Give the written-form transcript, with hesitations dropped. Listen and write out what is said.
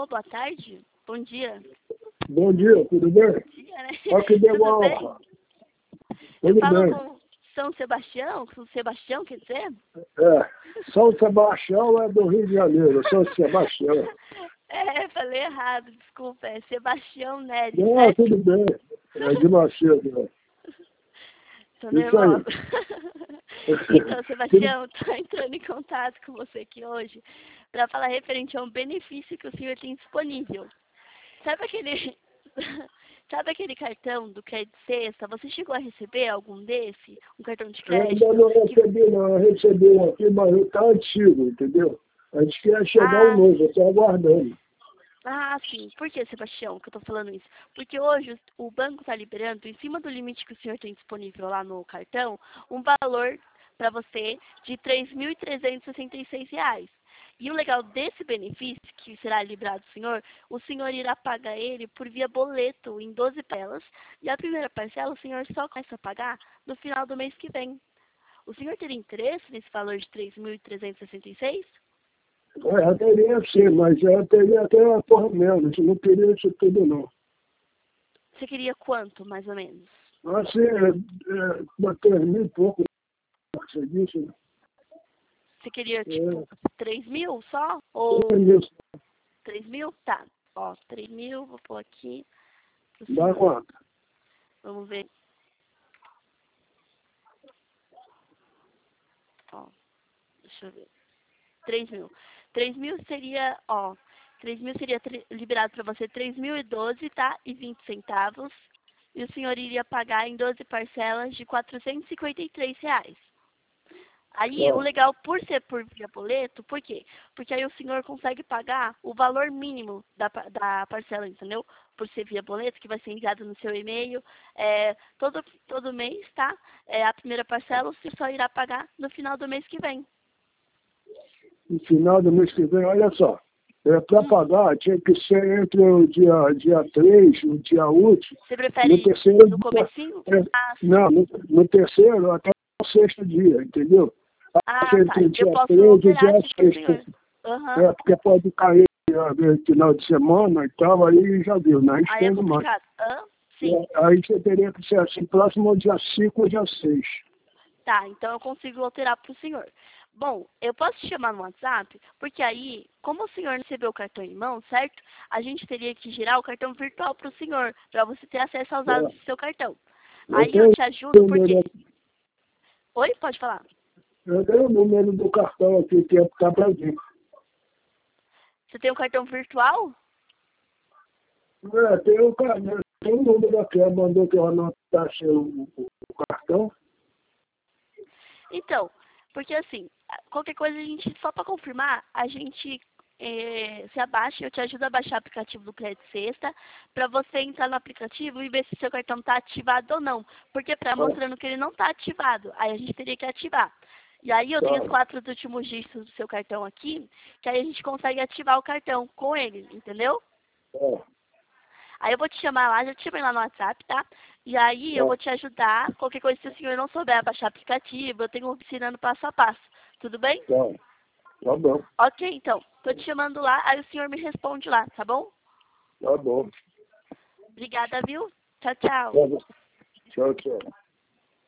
Alô, boa tarde. Bom dia. Bom dia, tudo bem? Bom dia, né? Olha que deu Tudo uma bem? honra. Eu Tudo falo bem. com São Sebastião? São Sebastião, quer dizer? São Sebastião é do Rio de Janeiro, São Sebastião. Falei errado, desculpa. É Sebastião Nery, Não, certo? tudo bem. É de Macedo, né? Tô Isso aí. nervosa. Então, Sebastião, tô entrando em contato com você aqui hoje para falar referente a um benefício que o senhor tem disponível. Sabe aquele, sabe aquele cartão do crédito sexta? Você chegou a receber algum desse? Um cartão de Eu crédito? ainda não recebi, não. Eu recebi um aqui, mas está antigo, entendeu? A gente quer chegar um Ah, novo, eu estou aguardando. sim. Por que, Sebastião, que eu estou falando isso? Porque hoje o banco está liberando, em cima do limite que o senhor tem disponível lá no cartão, um valor para você de R$ 3.366. E o legal desse benefício, que será liberado o senhor irá pagar ele por via boleto em 12 parcelas, e a primeira parcela o senhor só começa a pagar no final do mês que vem. O senhor teria interesse nesse valor de 3.366? Eu teria sim, mas eu teria até uma porra menos. Eu não queria isso tudo, não. Você queria quanto, mais ou menos? Assim, uma 3.000 e pouco, você disse, né? Você queria, tipo, 3.000 só? Ou 3.000. 3.000? Tá. Ó, 3.000, vou pôr aqui pro Dá senhor. quanto? Vamos ver. Ó, deixa eu ver. 3.000. 3.000 seria, ó, 3.000 seria liberado para você 3.012, tá? E 20 centavos. E o senhor iria pagar em 12 parcelas de R$ 453. Aí, o Ó, legal por ser por via boleto, por quê? Porque aí o senhor consegue pagar o valor mínimo da parcela, entendeu? Por ser via boleto, que vai ser enviado no seu e-mail. Todo mês, tá? A primeira parcela o senhor só irá pagar no final do mês que vem. no final do mês que vem, olha só. Para pagar, tinha que ser entre o dia 3, o dia útil, Você no prefere terceiro no dia. comecinho? Não, no terceiro até o sexto dia, entendeu? Ah, tá. Entre o Eu dia posso 3 e o alterar dia aqui pro 6. senhor. Aham. Porque pode cair final de semana e tal, aí já viu, né? Aí é Estende mais. complicado. Sim. Aí você teria que ser assim, próximo ao dia 5 ou dia 6. Tá, então eu consigo alterar pro senhor. Bom, eu posso te chamar no WhatsApp, porque aí, como o senhor recebeu o cartão em mão, certo? A gente teria que girar o cartão virtual pro senhor, para você ter acesso aos dados do seu cartão. Eu Aí eu tenho te ajudo, o por quê? número, Oi, pode falar. eu tenho o número do cartão aqui que está para vir. Você tem um cartão virtual? Tem um número aqui, ela mandou que eu anotasse o cartão. Então, porque assim, qualquer coisa a gente, só para confirmar, a gente se abaixa, eu te ajudo a baixar o aplicativo do Crédito Sexta, para você entrar no aplicativo e ver se seu cartão está ativado ou não. Porque para Tá, mostrando que ele não está ativado, aí a gente teria que ativar. E aí eu tenho os tá, 4 últimos dígitos do seu cartão aqui, que aí a gente consegue ativar o cartão com ele, entendeu? tá, Aí eu vou te chamar lá, já te chamei lá no WhatsApp, tá? E aí eu tá, vou te ajudar. Qualquer coisa, se o senhor não souber baixar aplicativo, eu tenho ensinando passo a passo. Tudo bem? tá, tá bom, Ok, então. Tô te chamando lá, aí o senhor me responde lá, tá bom? tá bom. Obrigada, viu? Tchau, tchau. Tá bom. Tchau, tchau.